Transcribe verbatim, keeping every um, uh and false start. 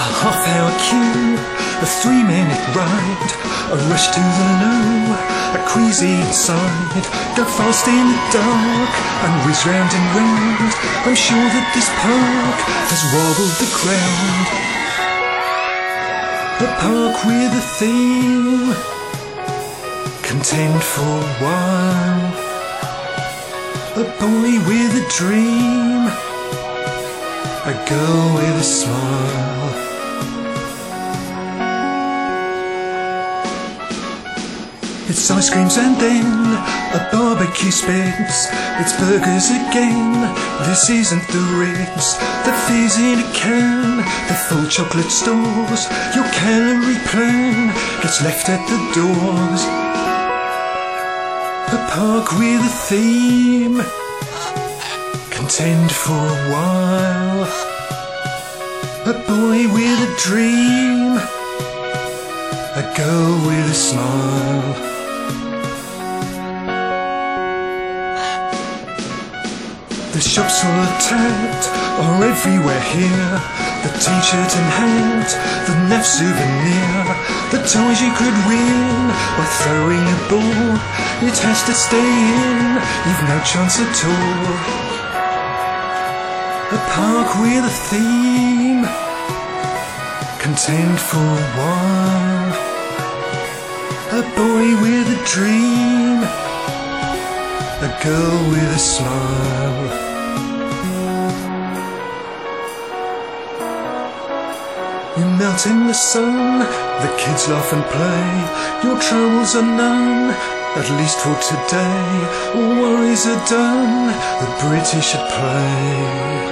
half-hour queue, a three-minute ride, a rush to the loo, a queasy inside, go fast in the dark, and whiz round and round. I'm sure that this park has wobbled the ground. A park with a theme, content for a while. A boy with a dream, a girl with a smile. It's ice creams and then a barbecue spits. It's burgers again, this isn't the Ritz. The fizz in a can, the full chocolate stores. Your calorie plan gets left at the doors. A park with a theme, content for a while. A boy with a dream, a girl with a smile. The shops full of tat are everywhere here. The t-shirt and hat, the naff souvenir, the toys you could win by throwing a ball. It has to stay in, you've no chance at all. A park with a theme, content for a while. A boy with a dream, a girl with a smile. You melt in the sun, the kids laugh and play. Your troubles are none, at least for today. All worries are done, the British at play.